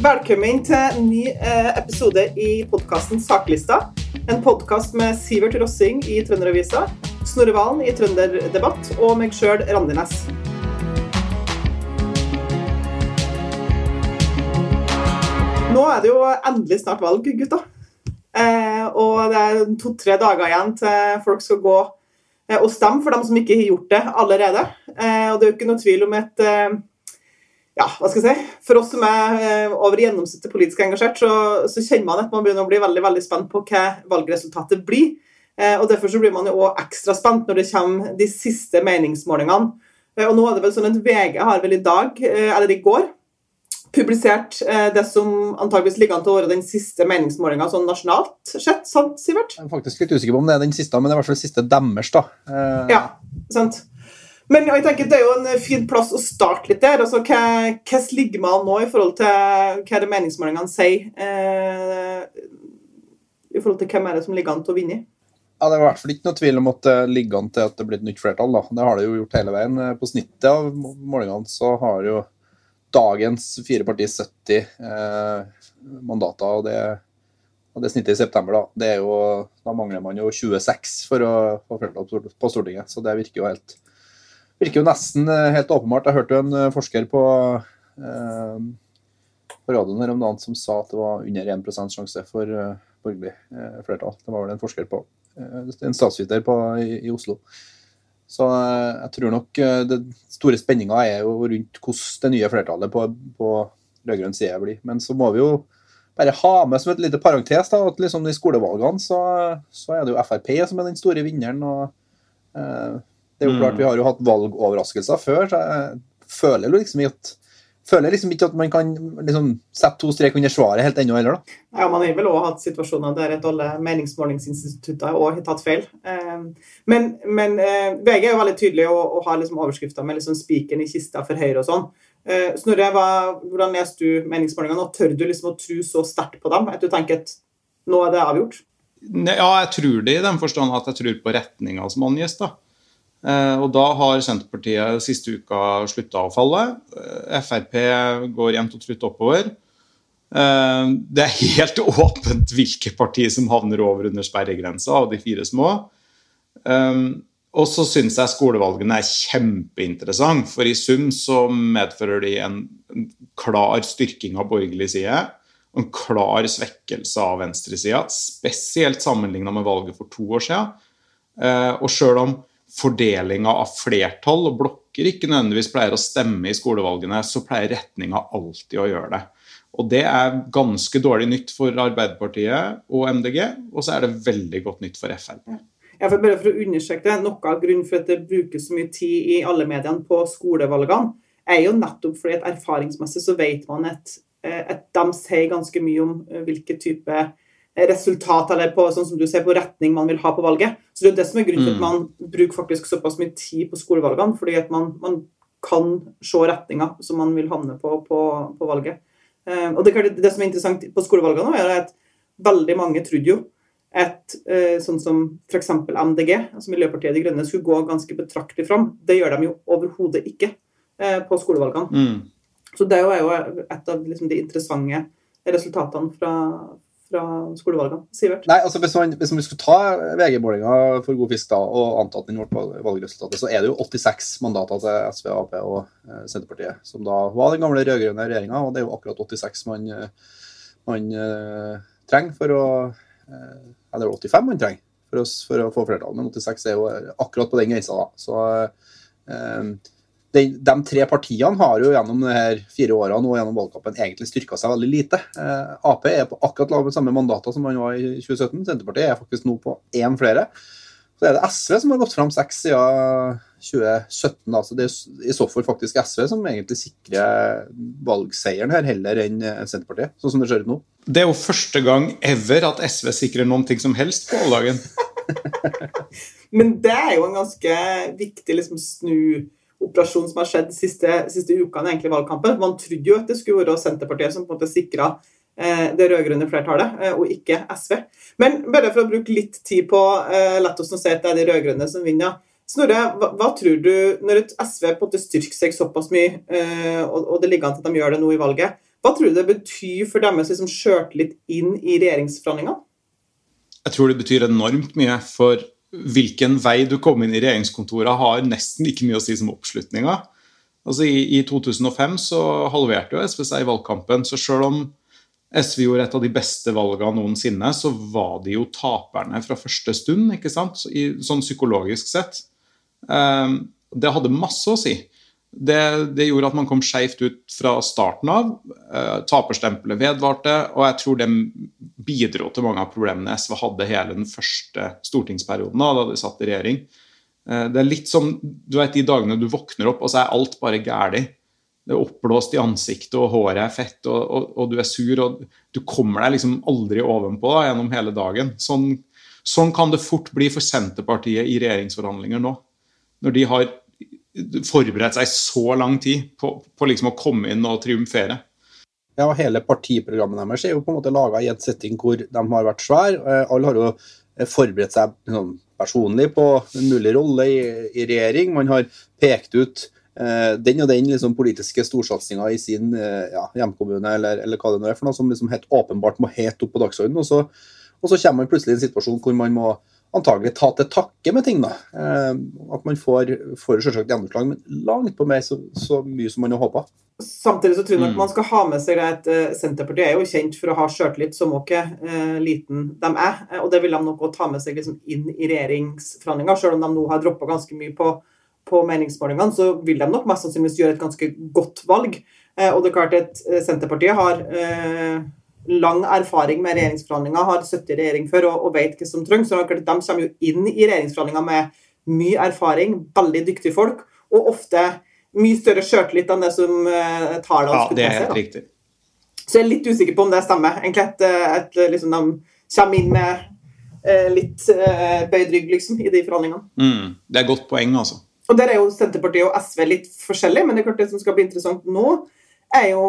Velkommen til en ny episode i podcasten Saklista. En podcast med Sivert Rossing i Trønderavisa, Snorre Valen i Trønderdebatt og meg selv, Randi Næss. Nå det jo endelig snart valg, gutta. Og det 2-3 dager igjen til folk skal gå og stemme for dem som ikke har gjort det allerede. Og det jo ikke noe tvil om et... Ja, hva skal jeg si? For oss som over gjennomsnittet politisk engasjert, så kjenner man at man begynner å bli veldig, veldig spent på hva valgresultatet blir. Og derfor så blir man jo også ekstra spent når det kommer de siste meningsmålingene. Og nå det vel sånn at VG har vel i dag, eller i går, publisert det som antageligvis ligger an til å være den siste meningsmålingen sånn nasjonalt sett, sant, Sivert? Jeg faktisk litt usikker på om det den siste, men det i hvert fall siste deres da. Ja, sant. Men jeg tenker det jo en fin plass å starte litt der. Altså, hva ligger man nå i forhold til hva det meningsmålingene sier i forhold til hvem det som ligger an til å vinne? Ja, det i hvert fall ikke noe tvil om at det ligger an til at det blir et nytt flertall da. Det har det jo gjort hele veien. På snittet av målingene så har jo dagens 4 partier 70 mandater, og det snittet i september da. Det jo, da mangler man jo 26 for å få flertall på Stortinget, så det virker jo nesten helt åpenbart. Jeg hørte jo en forsker på radioen her om dagen som sa at det var under 1% sjanse for borgerlig flertall. Det var vel en forsker på, en statsviter i Oslo. Så jeg tror nok det store spenningen jo rundt hvordan det nye flertallet på rødgrønn side blir. Men så må vi jo bare ha med som et lite parentes da, at liksom i skolevalgene så det jo FrP som den store vinneren, og det jo klart, vi har jo hatt valgoverraskelser før, så jeg føler liksom ikke at man kan liksom sette 2 strek under svaret helt ennå heller da. Ja, man har vel også hatt situasjoner der alle meningsmålingsinstitutter også har tatt feil. Men VG jo veldig tydelig å ha liksom overskrifter med liksom spikeren i kista for Høyre og sånn. Snorre, hvordan leser du meningsmålingene, og tør du liksom å tro så sterkt på dem, at du tenker at nå det avgjort? Ja, jeg tror det i den forstand at jeg tror på retningen som angjes da. Og da har Senterpartiet siste uka sluttet å falle. FrP går jevnt og trutt oppover. Det helt åpent hvilke partier som havner over under sperregrensa av de 4 små. Og så synes jeg skolevalgene kjempeinteressant, for i sum så medfører de en klar styrking av borgerlig side, og en klar svekkelse av venstresida, spesielt sammenlignet med valget for 2 år siden. Og selv om fordelingen av flertall og blokker ikke nødvendigvis pleier å stemme i skolevalgene, så pleier retningen alltid å gjøre det. Og det ganske dårlig nytt for Arbeiderpartiet og MDG, og så det veldig godt nytt for FrP. Ja, for bare for å understreke det, noe av grunnen for at det brukes så mye tid i alle mediene på skolevalgene, jo nettopp fordi at erfaringsmessig så vet man at de sier ganske mye om hvilke type resultat, eller på, sånn som du ser, på retning man vil ha på valget. Så det det som grunnen til at man bruker faktisk såpass mye tid på skolevalgene, fordi at man kan se retninger som man vil havne på valget. Og det som interessant på skolevalgene at veldig mange trodde jo at sånn som for eksempel MDG, altså Miljøpartiet De Grønne, skulle gå ganske betraktelig fram. Det gjør de jo overhodet ikke på skolevalgene. Så det jo et av liksom, de interessante resultatene fra skolevalgene. Sivert? Nei, altså hvis man skulle ta VG-målingen for god fisk da, og anta at den ble valgresultatet, så det jo 86 mandater til SV, AP og Senterpartiet, som da var den gamle rødgrønne regjeringen, og det jo akkurat 86 man trenger for å det 85 man trenger for å få flertall, men 86 jo akkurat på den grensa da. Så de 3 partiene har jo gjennom de her 4 årene og gjennom valgkampen egentlig styrket seg veldig lite. AP på akkurat samme mandater som man var i 2017. Senterpartiet faktisk nå på 1 flere. Så det SV som har gått frem 6 siden 2017. Da. Så det i så fall faktisk SV som egentlig sikrer valgseieren her heller enn Senterpartiet, sånn som det ser ut nå. Det jo første gang ever at SV sikrer noen ting som helst på valgdagen. Men det jo en ganske viktig liksom, operasjon som har skjedd de siste ukene egentlig i valgkampen. Man trodde jo at det skulle være Senterpartiet som på en måte sikret det rødgrønne flertallet, og ikke SV. Men bare for å bruke litt tid på lett oss å se at det de rødgrønne som vinner. Snorre, hva tror du når et SV på en måte styrker seg såpass mye, og det ligger an til at de gjør det nå i valget, Hva tror du det betyr for dem som kjørte litt inn i regjeringsforhandlingene? Jeg tror det betyr enormt mye, for hvilken vei du kom inn i regjeringskontoret har nesten ikke mye å si som oppslutninga. Altså i 2005 så halverte jo SV seg i valgkampen, så selv om SV gjorde et av de beste valgene noensinne, så var de jo taperne fra første stund, ikke sant? Sånn psykologisk sett. Det hadde masse å si. Det gjorde at man kom skjevt ut fra starten av. Taperstempelet vedvarte, og jeg tror det bidro til mange av problemene SV hadde hele den første stortingsperioden da de satt i regjering. Det litt som, du vet, de dagene du våkner opp, og så alt bare gærlig. Det oppblåst i ansiktet, og håret fett, og du sur, og du kommer deg liksom aldri ovenpå da, gjennom hele dagen. Sånn kan det fort bli for Senterpartiet i regjeringsforhandlinger nå, når de har forberedt seg så lang tid på liksom å komme inn og triumfere. Ja, og hele partiprogrammet deres jo på en måte laget i et setting hvor de har vært svær. Alle har jo forberedt seg personlig på en mulig rolle i regjering. Man har pekt ut den og den liksom, politiske storsatsningen i sin hjemkommune, eller hva det nå for noe, som liksom helt åpenbart må helt opp på dagsordenen, og så kommer man plutselig i en situasjon hvor man må antagelig ta til takke med ting da. At man får selvsagt gjennomslag, men langt på mer så mye som man har håpet. Samtidig så tror jeg nok man skal ha med seg at Senterpartiet jo kjent for å ha selvtillit som også liten de og det vil de nok også ta med seg liksom inn i regjeringsforhandlinger, selv om de nå har droppet ganske mye på meningsmålingene, så vil de nok mest sannsynligvis gjøre et ganske godt valg. Og det klart at Senterpartiet har lang erfaring med regjeringsforhandlinger, har sittet i regjering før og vet hva som trengs, så de kommer jo inn i regjeringsforhandlinger med mye erfaring, veldig dyktige folk, og ofte mye større selvtillit enn det som taler skulle det helt riktig. Så jeg litt usikker på om det stemmer, egentlig at liksom de kommer inn med litt bøyd rygg liksom, i de forhandlingene. Det et godt poeng, altså. Og der jo Senterpartiet og SV litt forskjellige, men det klart det som skal bli interessant nå, jo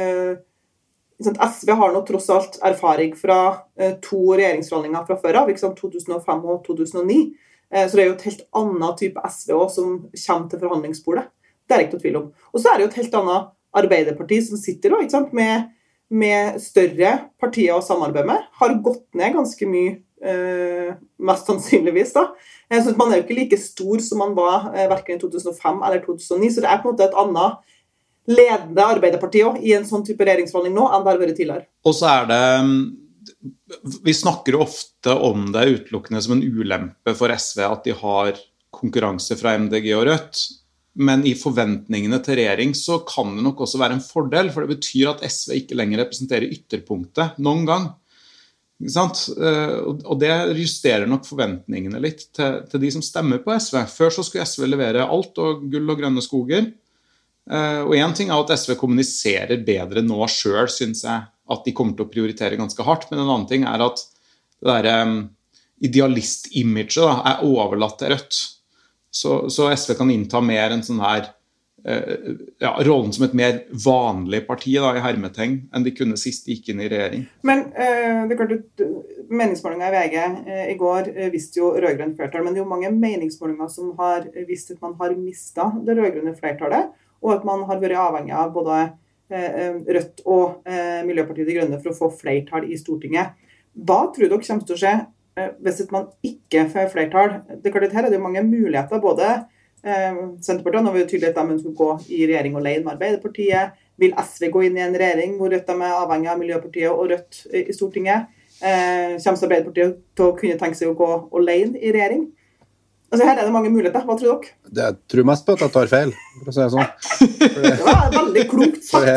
SV har nå tross alt erfaring fra 2 regjeringsforhandlinger fra før av, 2005 og 2009. Så det jo et helt annet type SV også, som kommer til forhandlingsbordet. Det ikke noe tvil om. Og så det jo et helt annet Arbeiderparti som sitter da, ikke sant, med større partier å samarbeide med, har gått ned ganske mye, mest sannsynligvis da. Så man jo ikke like stor som man var hverken i 2005 eller 2009, så det på en måte et annet ledende Arbeiderparti også, i en sånn type regjeringsforhandling nå enn det har vært tidligere. Og så det, vi snakker ofte om det utelukkende som en ulempe for SV at de har konkurranse fra MDG og Rødt, men i forventningene til regjering så kan det nok også være en fordel, for det betyr at SV ikke lenger representerer ytterpunktet noen gang. Ikke sant? Og det justerer nok forventningene litt til de som stemmer på SV. Før så skulle SV levere alt og gull og grønne skoger. Og en ting at SV kommuniserer bedre nå selv, synes jeg, at de kommer til å prioritere ganske hardt, men en annen ting at det der idealist-imaget da, overlatt til Rødt. Så SV kan innta mer en sånn her, rollen som et mer vanlig parti da, i hermetegn, enn de kunne sist de gikk inn i regjering. Men det klart at meningsmålinger i VG i går visste jo rødgrønt flertall, men det jo mange meningsmålinger som har visst at man har mistet det rødgrønne flertallet, og at man har vært avhengig av både Rødt og Miljøpartiet De Grønne for å få flertall i Stortinget. Hva tror dere kommer til å skje hvis man ikke får flertall? Det klart at her det jo mange muligheter, både Senterpartiet, nå vil jo tydelig at de ønsker å gå i regjering og leie med Arbeiderpartiet. Vil SV gå inn i en regjering hvor Rødt avhengig av Miljøpartiet og Rødt i Stortinget? Kommer Arbeiderpartiet til å kunne tenke seg å gå og leie i regjering? Altså her det mange muligheter, hva tror dere? Det tror mest på at jeg tar feil, for å si det sånn. Det var veldig klokt sagt.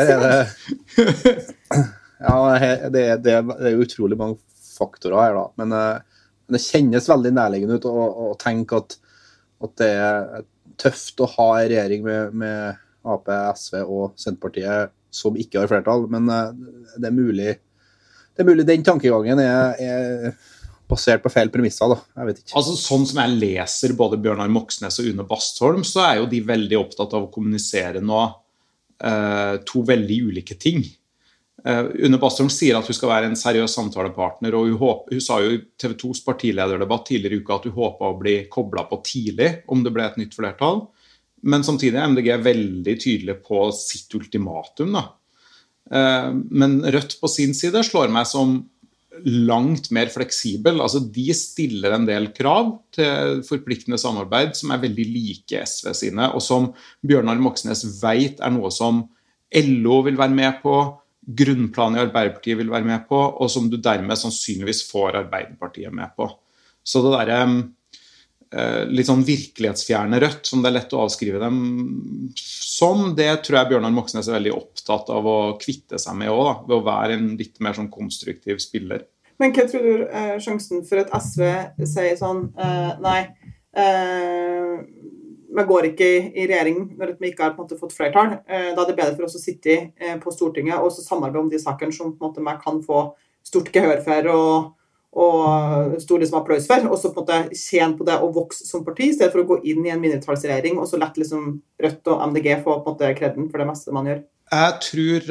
Det jo utrolig mange faktorer her da, men det kjennes veldig nærliggende ut å tenke at det tøft å ha en regjering med AP, SV og Senterpartiet som ikke har flertall, men det mulig den tankegangen basert på feil premisser da, jeg vet ikke. Altså sånn som jeg leser både Bjørnar Moxnes og Une Bastholm, så jo de veldig opptatt av å kommunisere nå 2 veldig ulike ting. Une Bastholm sier at hun skal være en seriøs samtalepartner, og hun sa jo i TV 2s partilederdebatt tidligere i uka at hun håpet å bli koblet på tidlig om det ble et nytt flertall, men samtidig MDG veldig tydelig på sitt ultimatum da. Men Rødt på sin side slår meg som langt mer fleksibel. Altså, de stiller en del krav til forpliktende samarbeid som veldig like SV sine, og som Bjørnar Moxnes vet noe som LO vil være med på, grunnplanen i Arbeiderpartiet vil være med på, og som du dermed sannsynligvis får Arbeiderpartiet med på. Så det litt sånn virkelighetsfjerne Rødt, som det lett å avskrive dem som, det tror jeg Bjørnar Moxnes veldig opptatt av å kvitte seg med også, ved å være en litt mer sånn konstruktiv spiller. Men hva tror du sjansen for at SV sier sånn, nei, vi går ikke i regjering når vi ikke har på en måte fått flertall, da det bedre for oss å sitte på Stortinget og så samarbeide om de sakene som på en måte vi kan få stort gehør for og stor liksom applaus for, og så på en måte tjene på det og vokse som parti, i stedet for å gå inn i en mindretallsregjering, og så lett liksom Rødt og MDG få på en måte kreden for det meste man gjør. Jeg tror,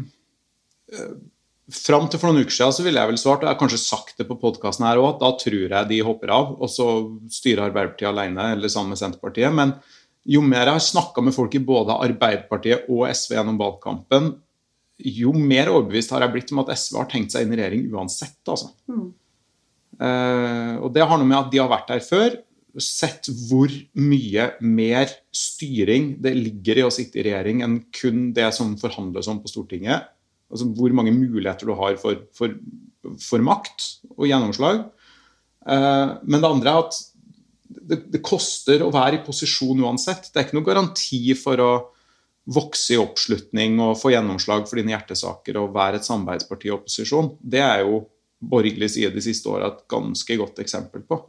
frem til for noen uker siden så ville jeg vel svart, og jeg har kanskje sagt det på podcasten her også, at da tror jeg de hopper av, og så styrer Arbeiderpartiet alene, eller sammen med Senterpartiet, men jo mer jeg har snakket med folk i både Arbeiderpartiet og SV gjennom valgkampen, jo mer overbevist har jeg blitt om at SV har tenkt seg inn i regjering uansett, altså. Og det har noe med at de har vært der før, sett hvor mye mer styring det ligger i å sitte i regjering enn kun det som forhandles om på Stortinget. Altså hvor mange muligheter du har for makt og gjennomslag. Men det andre at det koster å være i posisjon uansett. Det ikke noe garanti for å vokse i oppslutning og få gjennomslag for dine hjertesaker og være et samarbeidsparti i opposisjon. Det jo borgerlig side de siste årene et ganske godt eksempel på.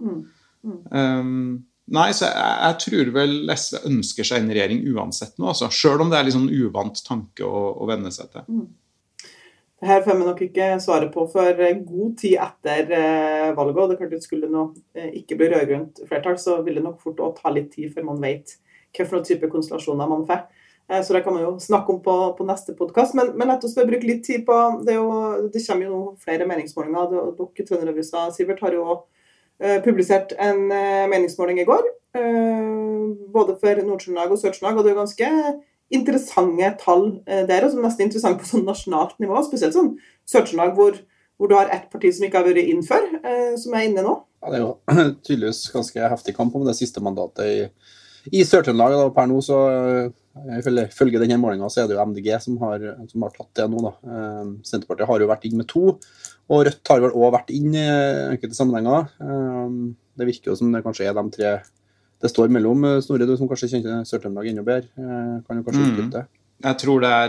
Nei, så jeg tror vel SV ønsker seg inn i regjering uansett nå, altså, selv om det litt sånn uvant tanke å vende seg til. Det her får vi nok ikke svare på for god tid etter valget, og det klart det skulle nå ikke bli rødgrønt flertall, så vil det nok fort å ta litt tid før man vet hva for noen type konstellasjoner man får. Så det kan man jo snakke om på neste podcast, men la oss bruke litt tid på det. Det kommer jo flere meningsmålinger. Dere Trønderøvisa, Sivert, har jo publisert en meningsmåling i går, både for Nord-Trøndelag og Sør-Trøndelag, og det ganske interessante tall der, og som nesten interessant på sånn nasjonalt nivå, spesielt sånn Sør-Trøndelag, hvor du har et parti som ikke har vært inn før, som inne nå. Ja, det jo tydeligvis ganske heftig kamp om det siste mandatet i Sør-Trøndelag, og per nå så ifølge denne målingen så det jo MDG som har tatt det nå da. Senterpartiet har jo vært inn med 2, og Rødt har vel også vært inn i enkelte sammenhenger. Det virker jo som det kanskje de 3 det står mellom. Snorre, du som kanskje kjenner Sør-Trøndelag enda bedre, kan jo kanskje utdype det? Jeg tror det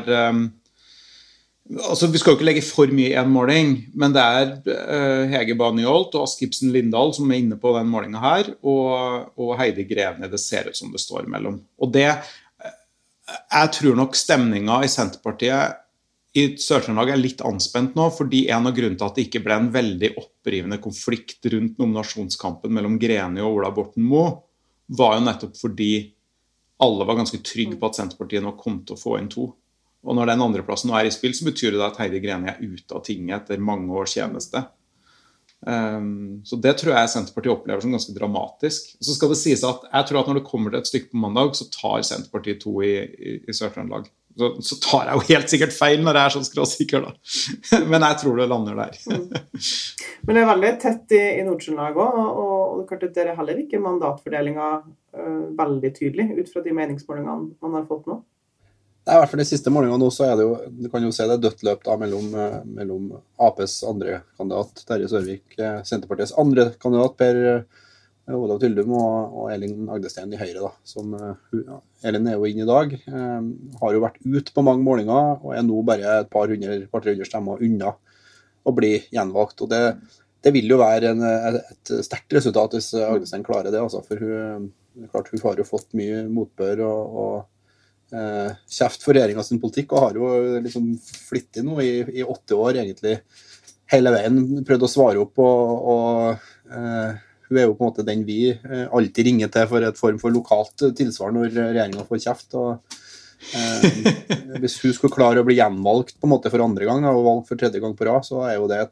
altså vi skal jo ikke legge for mye i en måling, men det Hege Bae Nyholt og Ask Ibsen Lindahl som inne på den målingen her, og Heidi Grevene det ser ut som det står mellom. Og det jeg tror nok stemningen i Senterpartiet i Sør-Trøndelag litt anspent nå, fordi en av grunnen til at det ikke ble en veldig opprivende konflikt rundt nominasjonskampen mellom Greni og Ola Borten Moe, var jo nettopp fordi alle var ganske trygge på at Senterpartiet nå kom til å få inn 2. Og når den andre plassen nå i spill, så betyr det at Heidi Greni ute av tinget etter mange års tjeneste. Så det tror jeg Senterpartiet opplever som ganske dramatisk. Så skal det sies at jeg tror at når det kommer til et stykke på mandag, så tar Senterpartiet 2 i Sør-Trøndelag. Så tar jeg jo helt sikkert feil når jeg sånn skråsikker da. Men jeg tror det lander der. Men det veldig tett i Nord-Trøndelag også, og klart at det heller ikke mandatfordelingen veldig tydelig ut fra de meningsmålingene man har fått nå. I hvert fall de siste målingene nå, så det jo, du kan jo se det dødt løp da mellom APs andre kandidat, Terje Sørvik, Senterpartiets andre kandidat, Per Olav Tyldum og Elin Agdestein i Høyre da, som Elin jo inn i dag, har jo vært ut på mange målinger, og nå bare et par hundre stemmer unna å bli gjenvalgt, og det vil jo være et sterkt resultat hvis Agdestein klarer det, altså, for hun har jo fått mye motbør og kjeft for regjeringen sin politikk, og har jo liksom flittig nå i 8 år egentlig hele veien prøvd å svare opp, og hun jo på en måte den vi alltid ringer til for et form for lokalt tilsvar når regjeringen får kjeft, og hvis hun skulle klare å bli gjenvalgt på en måte for andre gang, og valgt for 3. gang på rad, så jo det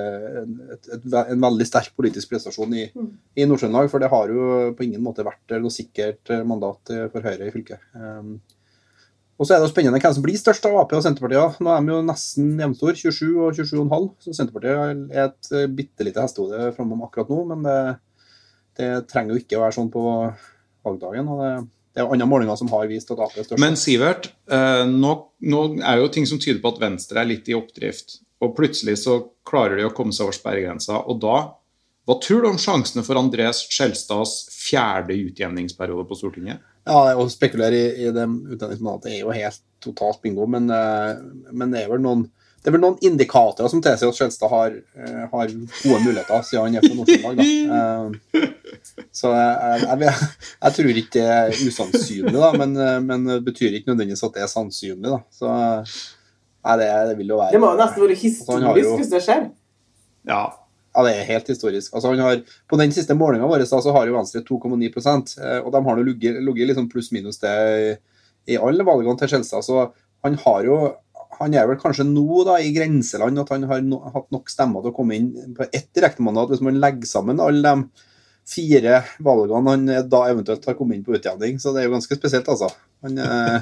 en veldig sterk politisk prestasjon i Nord-Trøndelag, for det har jo på ingen måte vært noe sikkert mandat for Høyre i fylket. Og så det jo spennende hvem som blir størst av AP og Senterpartiet. Nå de jo nesten jevnstor, 27 og 27,5. Så Senterpartiet et bittelite hestehode framom akkurat nå, men det trenger jo ikke å være sånn på valgdagen. Og det jo andre målinger som har vist at AP størst. Men Sivert, nå jo ting som tyder på at Venstre litt i oppdrift. Og plutselig så klarer de å komme seg over sperregrensa. Og da, hva tror du om sjansene for Andrés Skjelstads 4. utjevningsperiode på Stortinget? Ja, å spekulere i det utdanningsmandatet jo helt totalt bingo, men det vel noen indikatorer som tilsier at Skjelstad har gode muligheter siden han på Nord-Trøndelag. Så jeg tror ikke det usannsynlig, da, men det betyr ikke nødvendigvis at det sannsynlig. Da. Så det vil jo være... Det må jo nesten være historisk hvis det skjer. Ja, det helt historisk. Altså, på den siste målingen vår så har jo Venstre 2,9%, og de har jo ligget liksom pluss minus det i alle valgene til Skjelstad, så han vel kanskje nå da i grenseland at han har hatt nok stemmer til å komme inn på ett direktemandat hvis man legger sammen alle de 4 valgene han da eventuelt har kommet inn på utjevning, så det jo ganske spesielt altså. Han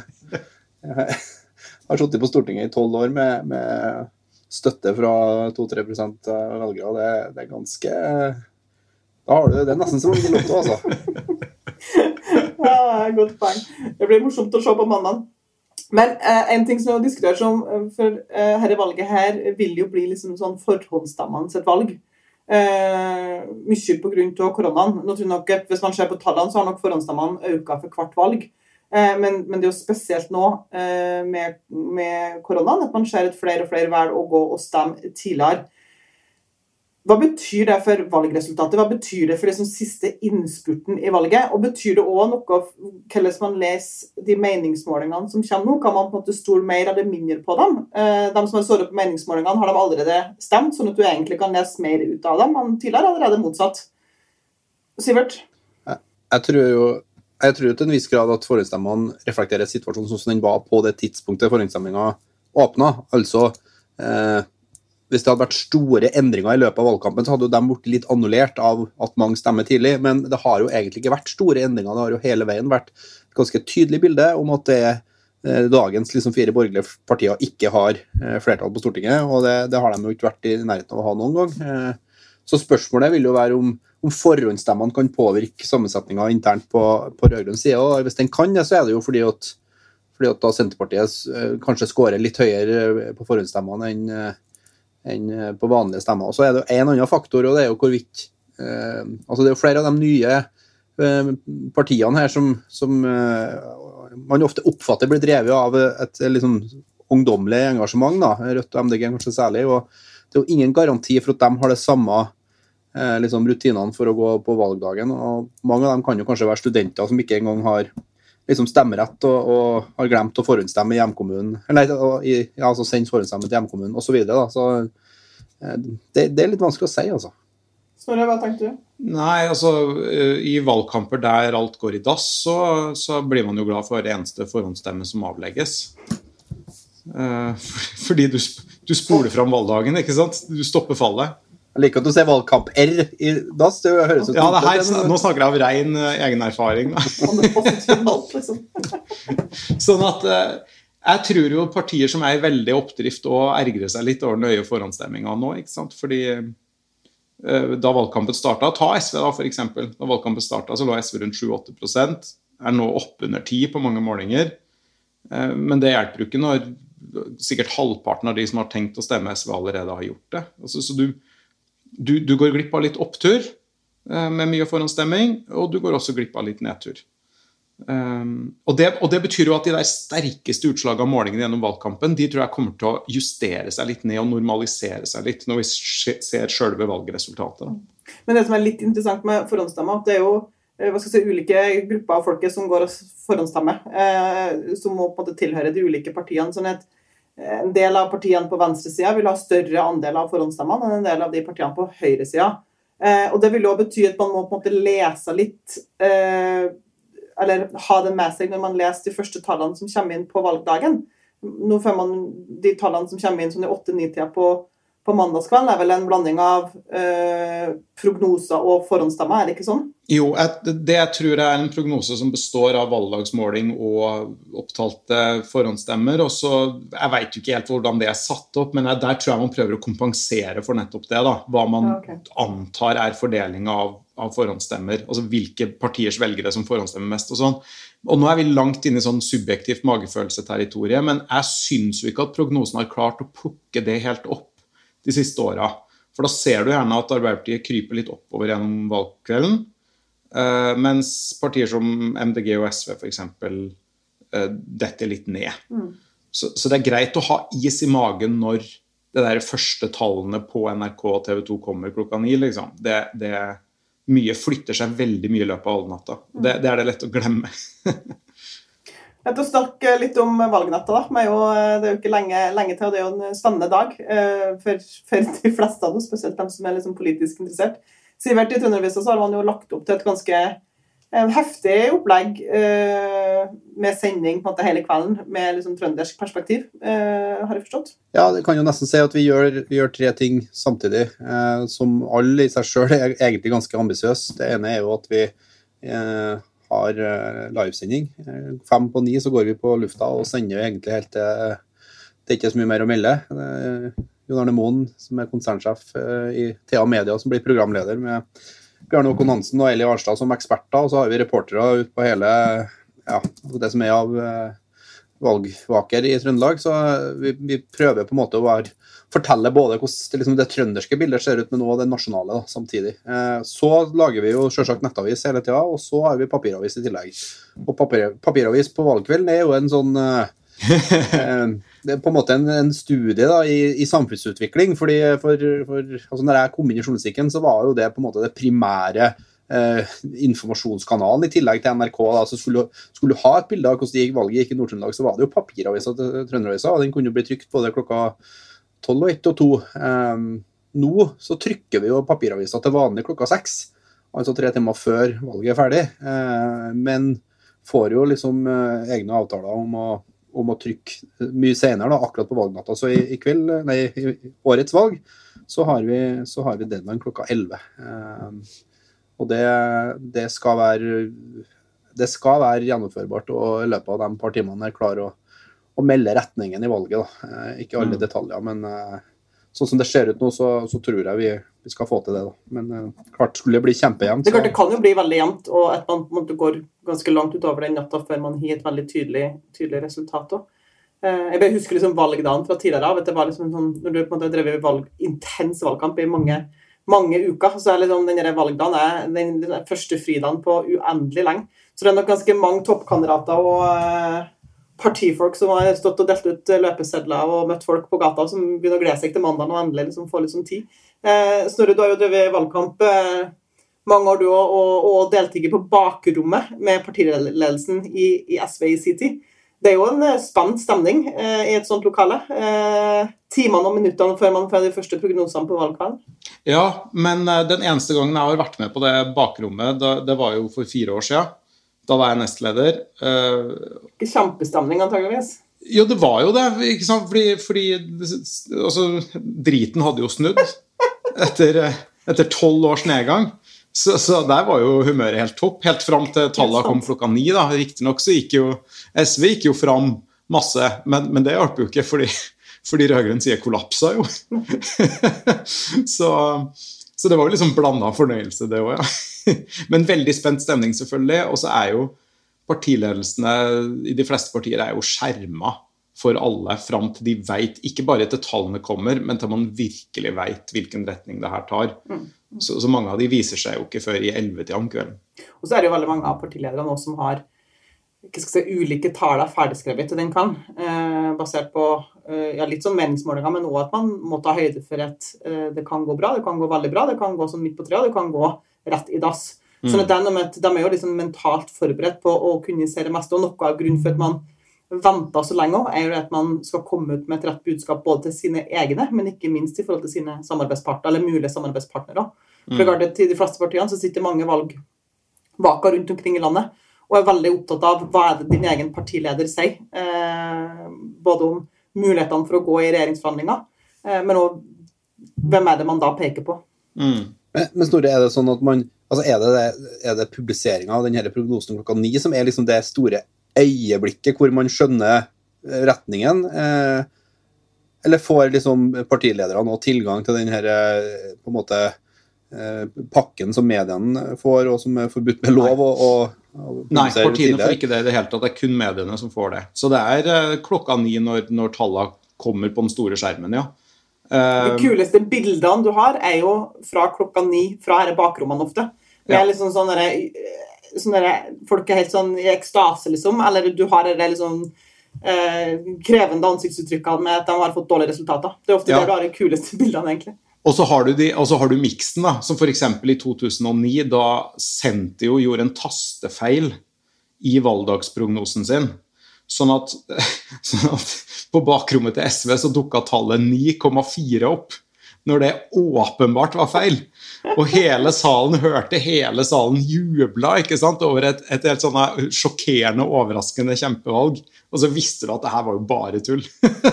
har sittet på Stortinget i 12 år med støtte fra 2-3% velgere, det ganske... Da har du det nesten som en lotto, altså. Ja, det godt poeng. Det blir morsomt å se på mandagen. Men en ting som jeg har diskutert om for dette valget her vil jo bli liksom sånn forhåndsstemmende et valg. Mye på grunn av koronaen. Nå tror jeg nok at hvis man ser på tallene, så har nok forhåndsstemmene øket for hvert valg. Men det jo spesielt nå med koronaen at man ser at flere og flere velger å gå og stemme tidligere. Hva betyr det for valgresultatet? Hva betyr det for det som siste innspurten i valget? Og betyr det også noe av hvordan man leser de meningsmålingene som kommer nå? Kan man på en måte stole mer eller mindre på dem? De som har såret på meningsmålingene har de allerede stemt, sånn at du egentlig kan lese mer ut av dem, men tidligere allerede motsatt. Sivert? Jeg tror til en viss grad at forhåndsstemmene reflekterer situasjonen som den var på det tidspunktet forhåndsstemmingen åpnet. Altså, hvis det hadde vært store endringer i løpet av valgkampen, så hadde jo de blitt litt annullert av at mange stemmer tidlig, men det har jo egentlig ikke vært store endringer. Det har jo hele veien vært et ganske tydelig bilde om at dagens liksom 4 borgerlige partier ikke har flertall på Stortinget, og det har de jo ikke vært i nærheten av å ha noen gang. Så spørsmålet vil jo være om forhåndsstemmene kan påvirke sammensetningen internt på rød-grønn side, og hvis den kan det, så det jo fordi at da Senterpartiet kanskje skårer litt høyere på forhåndsstemmene enn på vanlige stemmer. Og så det jo en annen faktor, og det jo hvorvidt altså det jo flere av de nye partiene her som man ofte oppfatter blir drevet av et liksom ungdomlig engasjement, da, Rødt og MDG kanskje særlig, og det jo ingen garanti for at de har det samme liksom rutinene for å gå på valgdagen, og mange av dem kan jo kanskje være studenter som ikke engang har liksom stemmerett og har glemt å forhåndsstemme i hjemkommunen, eller altså sendt forhåndsstemme til hjemkommunen og så videre da, så det litt vanskelig å si altså. Snorre, hva tenkte du? Nei, altså i valgkamper der alt går i dass, så blir man jo glad for eneste forhåndsstemme som avlegges. Fordi du spoler fram valgdagen, ikke sant? Du stopper fallet. Jeg liker at du ser valgkamp R i dass, det høres ut. Ja, nå snakker jeg av ren egen erfaring. Sånn at jeg tror jo partier som i veldig oppdrift og ergrer seg litt over nøye forhåndsstemminga nå, ikke sant? Fordi da valgkampen startet, ta SV da for eksempel, da valgkampen startet så lå SV rundt 7-8%, nå opp under 10 på mange målinger, men det hjelper jo ikke når sikkert halvparten av de som har tenkt å stemme SV allerede har gjort det. Altså, så du går glipp av litt opptur med mye forhåndsstemming, og du går også glipp av litt nedtur. Og det betyr jo at de der sterkeste utslag av målingene gjennom valgkampen, de tror jeg kommer til å justere seg litt ned og normalisere seg litt når vi ser selve valgresultatet. Men det som litt interessant med forhåndsstemmer, det jo ulike grupper av folket som går og forhåndsstemmer, som må på en måte tilhøre de ulike partiene, sånn at en del av partiene på venstresiden vil ha større andel av forhåndsstemmene enn en del av de partiene på høyresiden. Og det vil også bety at man må på en måte lese litt, eller ha det med seg når man leser de første tallene som kommer inn på valgdagen. Nå får man de tallene som kommer inn sånn i 8-9-tida på på mandagskvelden vel en blanding av prognoser og forhåndsstemmer, det ikke sånn? Jo, det tror jeg en prognose som består av valgdagsmåling og opptalte forhåndsstemmer. Og så, jeg vet jo ikke helt hvordan det satt opp, men der tror jeg man prøver å kompensere for nettopp det, da. Hva man antar fordeling av forhåndsstemmer, altså hvilke partiers velgere som forhåndsstemmer mest og sånn. Og nå vi langt inne i sånn subjektivt magefølelse-territoriet, men jeg synes jo ikke at prognosen har klart å plukke det helt opp de siste årene. For da ser du gjerne at Arbeiderpartiet kryper litt oppover gjennom valgkvelden, mens partier som MDG og SV for eksempel detter litt ned. Så det greit å ha is i magen når det der første tallene på NRK og TV 2 kommer klokka 9, liksom. Mye flytter seg veldig mye i løpet av alle natta. Det det lett å glemme. Til å snakke litt om valgnatta da, det jo ikke lenge til, og det jo en spennende dag for de fleste av oss, spesielt de som liksom politisk interessert. Sivert, i Trøndervisa så har man jo lagt opp til et ganske heftig opplegg med sending på en måte hele kvelden, med liksom trøndersk perspektiv, har jeg forstått? Ja, det kan jo nesten si at vi gjør 3 ting samtidig, som alle i seg selv egentlig ganske ambisiøse. Det ene jo at vi har livesending. 8:55 så går vi på lufta og sender jo egentlig helt til det ikke så mye mer å melde. Jon Arne Moen, som konsernsjef i TA Media, som blir programleder med Bjarne Håkon Hansen og Eli Arstad som eksperter, og så har vi reportere ut på hele det som av valgvaker i Trøndelag, så vi prøver på en måte å fortelle både hvordan liksom det trønderske bildet ser ut, men også det nasjonale da, samtidig. Så lager vi jo selvsagt nettavis hele tiden, og så har vi papiravis i tillegg. Og papiravis på valgkvelden jo en sånn det på en måte en studie da, i samfunnsutvikling, fordi altså når jeg kom inn i journalistikken, så var jo det på en måte det primære informasjonskanalen i tillegg til NRK da, så skulle du ha et bilde av hvordan valget gikk i Nord-Trøndelag, så var det jo papiravisa til Trønderavisa, og den kunne jo bli trykt både klokka 12 og 1 og 2. Nå så trykker vi jo papiravisa til vanlig klokka 6, altså 3 timer før valget ferdig, men får jo liksom egne avtaler om å trykke mye senere da, akkurat på valgnatta. Så i årets valg så har vi deadline klokka 11. Og det skal være gjennomførbart, og i løpet av de par timene klar å melde retningen i valget da. Ikke alle detaljer, men sånn som det ser ut nå, så tror jeg vi skal få til det da. Men klart skulle det bli kjempejevnt. Det kan jo bli veldig jevnt, og at man på en måte går ganske langt utover den natta før man har et veldig tydelig resultat også. Jeg husker liksom valgdagen fra tidligere av, det var liksom sånn, når du på en måte drev intens valgkamp i mange uker, så liksom denne valgdagen den første fridagen på uendelig lenge. Så det nok ganske mange toppkandidater og partifolk som har stått og delt ut løpesedler og møtt folk på gata som begynner å glede seg til mandagen og endelig liksom får litt sånn tid. Snorre, du har jo drevet valgkamp mange år du og deltiger på bakrommet med partiledelsen i SV i sin tid. Det jo en spennende stemning i et sånt lokale. Timene og minuttene før man får de første prognosene på valgkvelden. Ja, men den eneste gangen jeg har vært med på det bakrommet, det var jo for 4 år siden. Da var jeg nestleder. Ikke kjempestemning antageligvis. Jo, det var jo det, ikke sant? Fordi altså, driten hadde jo snudd etter 12 års nedgang. Så der var jo humøret helt topp, helt frem til tallet kom klokka 9 da. Riktig nok så gikk jo SV fram masse, men det hjelper jo ikke, fordi rødgrønn side kollapsa jo. Så det var jo liksom blandet fornøyelse det også, ja. Men veldig spent stemning selvfølgelig, og så jo partiledelsene i de fleste partier jo skjermet for alle frem til de vet, ikke bare til tallene kommer, men til man virkelig vet hvilken retning det her tar. Så mange av de viser seg jo ikke før i 11 om kvelden. Og så det jo veldig mange av partilederne nå som har ulike taler ferdigskrevet til den kan, basert på litt sånn meningsmålinger, men også at man må ta høyde for at det kan gå bra, det kan gå veldig bra, det kan gå sånn midt på treet, det kan gå rett i dass. Så de jo liksom mentalt forberedt på å kunne se det meste, og noe av grunnen for at man venter så lenge jo det at man skal komme ut med et rett budskap både til sine egne, men ikke minst i forhold til sine samarbeidspartnere, eller mulige samarbeidspartnere. For det klart at i de fleste partiene så sitter mange valgvaker rundt omkring i landet, og veldig opptatt av hva det din egen partileder sier, både om mulighetene for å gå i regjeringsforhandlinger, men også hvem det man da peker på? Men Snorre, det sånn at man, altså er det publiseringen av denne prognosen klokka 9 som liksom det store øyeblikket hvor man skjønner retningen, eller får liksom partilederne nå tilgang til denne på en måte pakken som mediene får, og som forbudt med lov Nei, partiene får ikke det i det hele tatt, det kun mediene som får det. Så det klokka 9 når tallene kommer på den store skjermen, ja. De kuleste bildene du har jo fra klokka 9, fra her bakrommene ofte. Det liksom sånn folk helt sånn i ekstase, liksom, eller du har det liksom krevende ansiktsuttrykkene med at de har fått dårlige resultater. Det ofte det du har de kuleste bildene, egentlig. Og så har du miksen da, som for eksempel i 2009, da Sentio gjorde en tastefeil i valgdagsprognosen sin, sånn at på bakrommet til SV så dukket tallet 9,4 opp, når det åpenbart var feil. Og hele salen jubla, ikke sant, over et helt sånn sjokkerende, overraskende kjempevalg. Og så visste du at det her var jo bare tull.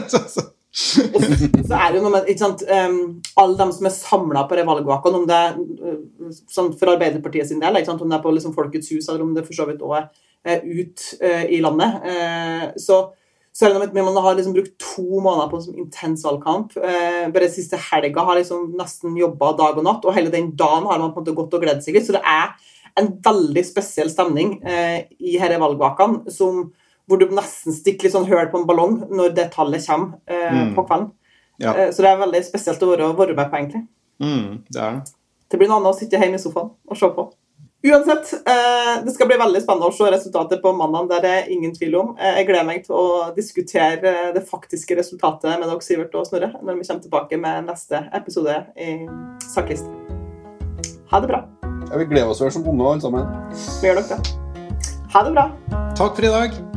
Så det jo noe med, ikke sant, alle dem som samlet på det valgvaken, om det sånn for Arbeiderpartiet sin del, ikke sant, om det på liksom Folkets hus, eller om det for så vidt også ut i landet, så det noe med at man har liksom brukt 2 måneder på en intens valgkamp. Bare siste helga har liksom nesten jobbet dag og natt, og hele den dagen har man på en måte gått og gledet seg litt, så det en veldig spesiell stemning i disse valgvakene, hvor du nesten stikker litt sånn høl på en ballong når det tallet kommer på kvelden. Ja. Så det veldig spesielt å være med på, egentlig. Det Det blir noe annet å sitte hjemme i sofaen og se på. Uansett, det skal bli veldig spennende å se resultatet på mandag, det ingen tvil om. Jeg gleder meg til å diskutere det faktiske resultatet med dere, Sivert og Snorre, når vi kommer tilbake med neste episode i Saklisten. Ha det bra. Vi gleder oss vel som unge alle sammen. Vi gjør nok det. Ha det bra. Takk for i dag.